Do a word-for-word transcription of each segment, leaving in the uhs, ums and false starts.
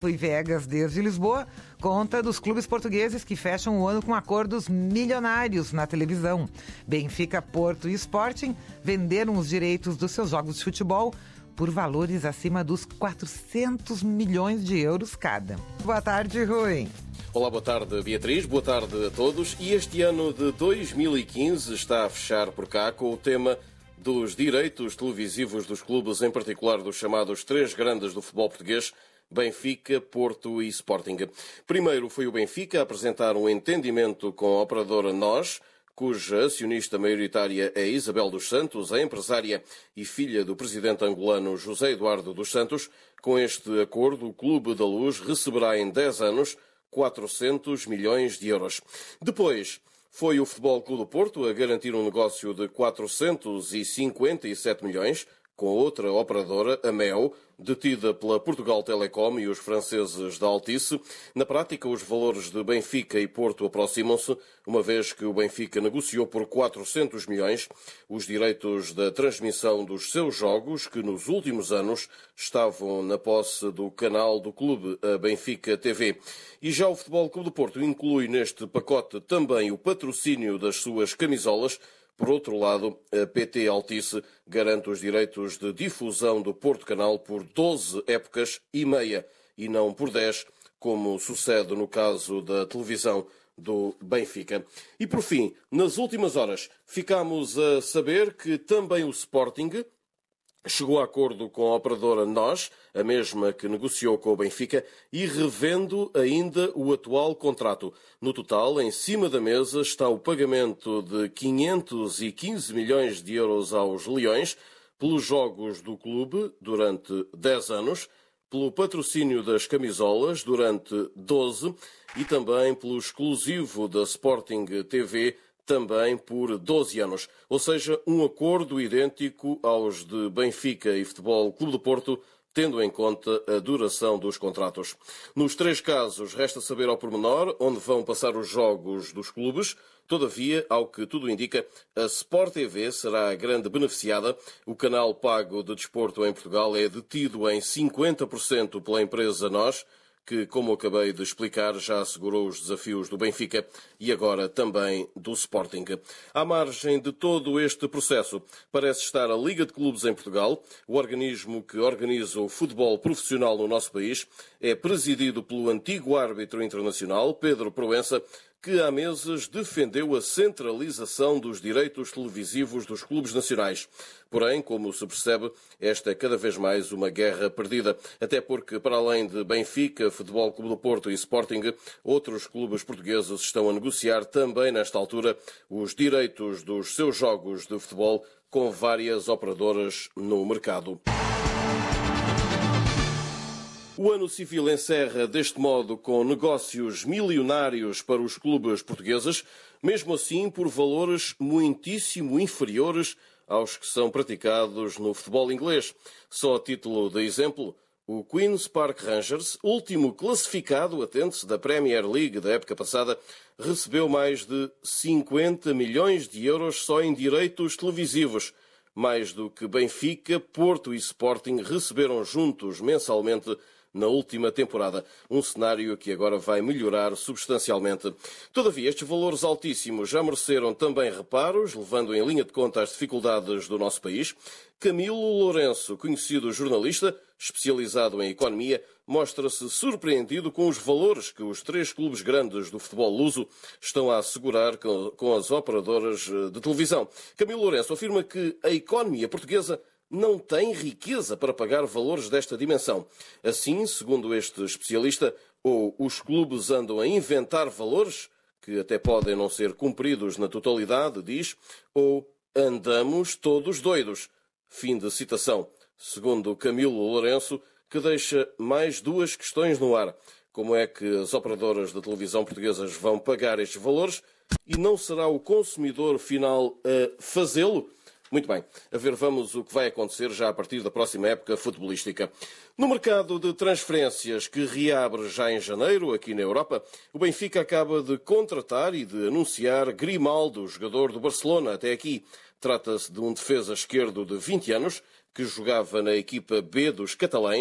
E Vegas, desde Lisboa, conta dos clubes portugueses que fecham o ano com acordos milionários na televisão. Benfica, Porto e Sporting venderam os direitos dos seus jogos de futebol por valores acima dos quatrocentos milhões de euros cada. Boa tarde, Rui. Olá, boa tarde, Beatriz. Boa tarde a todos. E este ano de dois mil e quinze está a fechar por cá com o tema dos direitos televisivos dos clubes, em particular dos chamados três grandes do futebol português, Benfica, Porto e Sporting. Primeiro foi o Benfica a apresentar um entendimento com a operadora NOS, cuja acionista maioritária é Isabel dos Santos, a empresária e filha do presidente angolano José Eduardo dos Santos. Com este acordo, o Clube da Luz receberá em dez anos quatrocentos milhões de euros. Depois foi o Futebol Clube do Porto a garantir um negócio de quatrocentos e cinquenta e sete milhões com outra operadora, a Mel, detida pela Portugal Telecom e os franceses da Altice. Na prática, os valores de Benfica e Porto aproximam-se, uma vez que o Benfica negociou por quatrocentos milhões os direitos da transmissão dos seus jogos, que nos últimos anos estavam na posse do canal do clube, a Benfica T V. E já o Futebol Clube do Porto inclui neste pacote também o patrocínio das suas camisolas. Por outro lado, a P T Altice garante os direitos de difusão do Porto Canal por doze épocas e meia e não por dez, como sucede no caso da televisão do Benfica. E por fim, nas últimas horas, ficámos a saber que também o Sporting chegou a acordo com a operadora NOS, a mesma que negociou com o Benfica, e revendo ainda o atual contrato. No total, em cima da mesa, está o pagamento de quinhentos e quinze milhões de euros aos Leões pelos jogos do clube durante dez anos, pelo patrocínio das camisolas durante doze e também pelo exclusivo da Sporting T V também por doze anos, ou seja, um acordo idêntico aos de Benfica e Futebol Clube do Porto, tendo em conta a duração dos contratos. Nos três casos, resta saber ao pormenor onde vão passar os jogos dos clubes. Todavia, ao que tudo indica, a Sport T V será a grande beneficiada. O canal pago de desporto em Portugal é detido em cinquenta por cento pela empresa NOS, que, como acabei de explicar, já assegurou os desafios do Benfica e agora também do Sporting. À margem de todo este processo, parece estar a Liga de Clubes em Portugal. O organismo que organiza o futebol profissional no nosso país é presidido pelo antigo árbitro internacional, Pedro Proença, que há meses defendeu a centralização dos direitos televisivos dos clubes nacionais. Porém, como se percebe, esta é cada vez mais uma guerra perdida, até porque, para além de Benfica, Futebol Clube do Porto e Sporting, outros clubes portugueses estão a negociar também nesta altura os direitos dos seus jogos de futebol com várias operadoras no mercado. O ano civil encerra deste modo com negócios milionários para os clubes portugueses, mesmo assim por valores muitíssimo inferiores aos que são praticados no futebol inglês. Só a título de exemplo, o Queen's Park Rangers, último classificado, atente-se, da Premier League da época passada, recebeu mais de cinquenta milhões de euros só em direitos televisivos, mais do que Benfica, Porto e Sporting receberam juntos mensalmente na última temporada, um cenário que agora vai melhorar substancialmente. Todavia, estes valores altíssimos já mereceram também reparos, levando em linha de conta as dificuldades do nosso país. Camilo Lourenço, conhecido jornalista, especializado em economia, mostra-se surpreendido com os valores que os três clubes grandes do futebol luso estão a assegurar com as operadoras de televisão. Camilo Lourenço afirma que a economia portuguesa não tem riqueza para pagar valores desta dimensão. Assim, segundo este especialista, ou os clubes andam a inventar valores, que até podem não ser cumpridos na totalidade, diz, ou andamos todos doidos. Fim de citação. Segundo Camilo Lourenço, que deixa mais duas questões no ar. Como é que as operadoras de televisão portuguesas vão pagar estes valores e não será o consumidor final a fazê-lo? Muito bem, a ver vamos o que vai acontecer já a partir da próxima época futebolística. No mercado de transferências que reabre já em janeiro aqui na Europa, o Benfica acaba de contratar e de anunciar Grimaldo, jogador do Barcelona até aqui. Trata-se de um defesa esquerdo de vinte anos que jogava na equipa B dos catalães,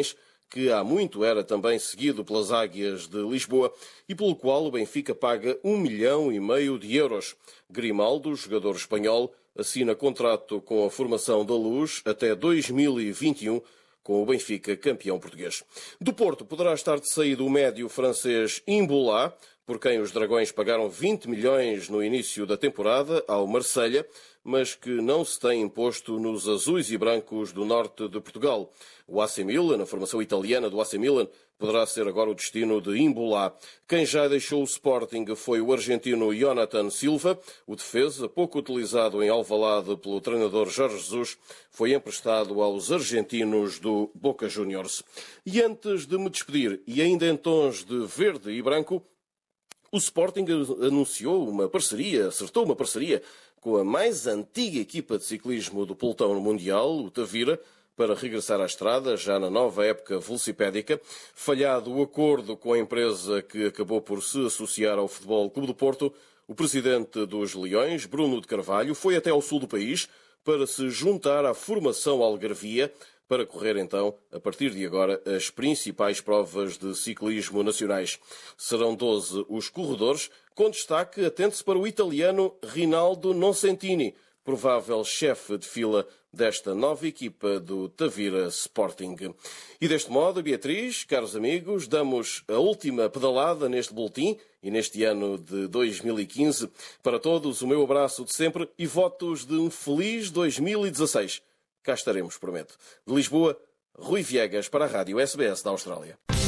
que há muito era também seguido pelas Águias de Lisboa e pelo qual o Benfica paga um milhão e meio de euros. Grimaldo, jogador espanhol, assina contrato com a formação da Luz até dois mil e vinte e um, com o Benfica campeão português. Do Porto poderá estar de saída o médio francês Imbolá, por quem os Dragões pagaram vinte milhões no início da temporada ao Marselha, mas que não se tem imposto nos azuis e brancos do norte de Portugal. O A C Milan, a formação italiana do A C Milan, poderá ser agora o destino de Imbolá. Quem já deixou o Sporting foi o argentino Jonathan Silva. O defesa, pouco utilizado em Alvalade pelo treinador Jorge Jesus, foi emprestado aos argentinos do Boca Juniors. E antes de me despedir, e ainda em tons de verde e branco, o Sporting anunciou uma parceria, acertou uma parceria com a mais antiga equipa de ciclismo do pelotão mundial, o Tavira, para regressar à estrada, já na nova época velocipédica. Falhado o acordo com a empresa que acabou por se associar ao Futebol Clube do Porto, o presidente dos Leões, Bruno de Carvalho, foi até ao sul do país para se juntar à formação algarvia, para correr então, a partir de agora, as principais provas de ciclismo nacionais. Serão doze os corredores, com destaque, atente-se para o italiano Rinaldo Nocentini, provável chefe de fila desta nova equipa do Tavira Sporting. E deste modo, Beatriz, caros amigos, damos a última pedalada neste boletim e neste ano de dois mil e quinze. Para todos, o meu abraço de sempre e votos de um feliz dois mil e dezasseis. Cá estaremos, prometo. De Lisboa, Rui Viegas para a Rádio S B S da Austrália.